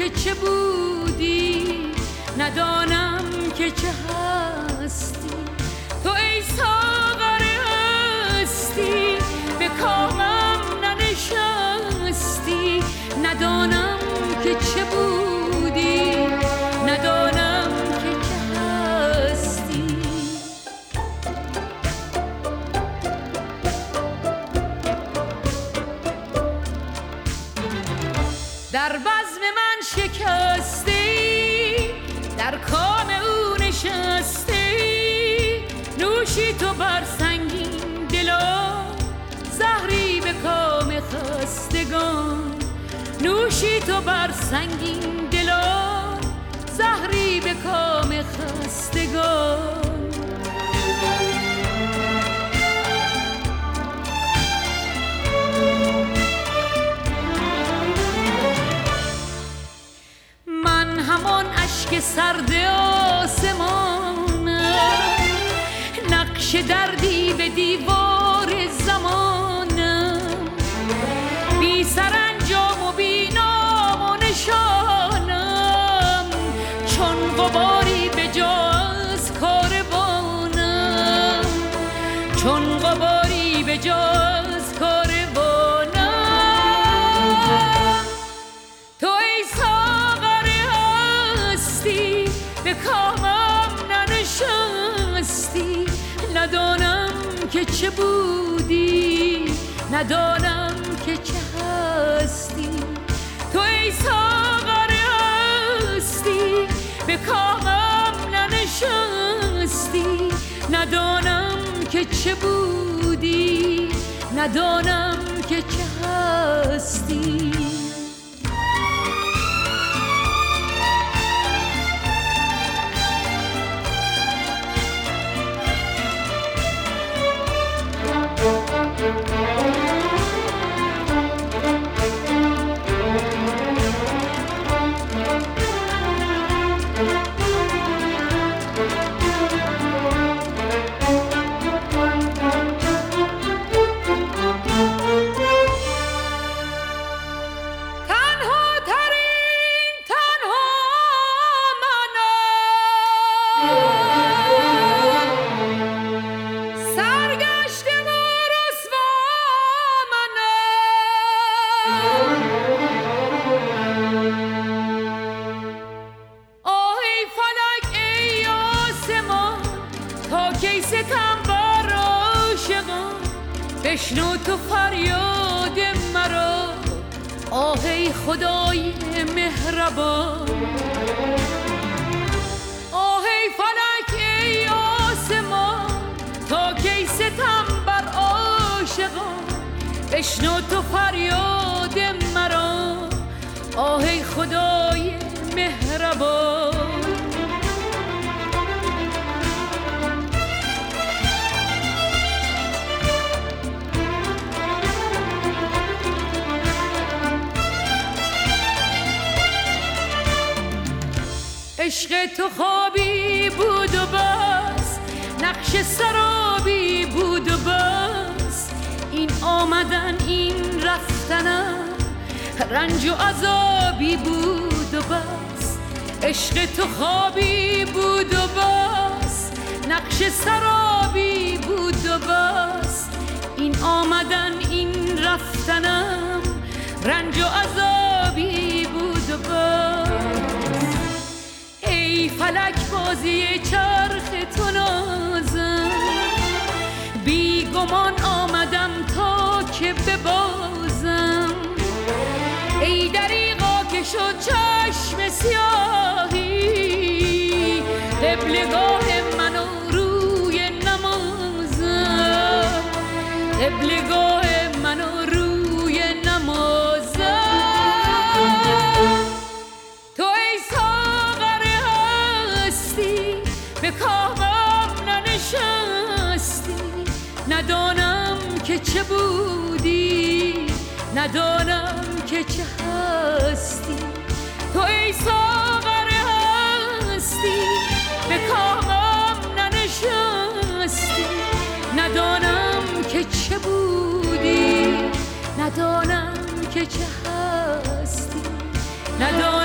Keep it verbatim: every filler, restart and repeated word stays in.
که چه بودی، ندانم که چه هستی. تو ای ساغر هستی به کامم ننشستی، ندانم که چه بودی، ندانم که چه هستی. در بزم من شکستی، در کام او نشستی، نوشی تو بر سنگین دلان، زهری به کام خستگان. نوشی تو بر سنگین دلان، زهری به کام خستگان. من همان اشک سرد آسمانم، نقش دردی به دیوار زمانم، بی سرانجام و بی نام و نشانم، چون غباری به جا از کاروانم، چون غباری به جا از کاروانم. تو ای ساغر هستی به کامم ننشستی، ندانم که چه بودی، ندانم که چه هستی. تو ای ساغر هستی به کامم ننشستی، ندانم که چه بودی، ندانم که چه هستی. بشنو تو فریاد مرا، آه ای خدای مهربان. آه ای فلک ای آسمان، تا کی ستم بر عاشقان. بشنو تو فریاد مرا، آه ای خدای مهربان. عشق تو خوابی بود و بس، نقش سرابی بود و بس، این آمدن این رفتنم رنج و عذابی بود و بس. عشق تو خوابی بود و بس، نقش سرابی بود و بس، این آمدن این رفتنم رنج و عذابی بود و بس. ای فلک بازی چرخ تو نازم، بی گمان آمدم تا که ببازم. ای دریغا که شد چشم سیاهی، قبلگاه من و روی نمازم، قبلگاه من و روی نمازم. به کامم ننشستی، ندانم که چه بودی، ندانم که چه هستی. تو ای ساغر هستی به کامم ننشستی، ندانم که چه بودی، ندانم که چه هستی، ندانم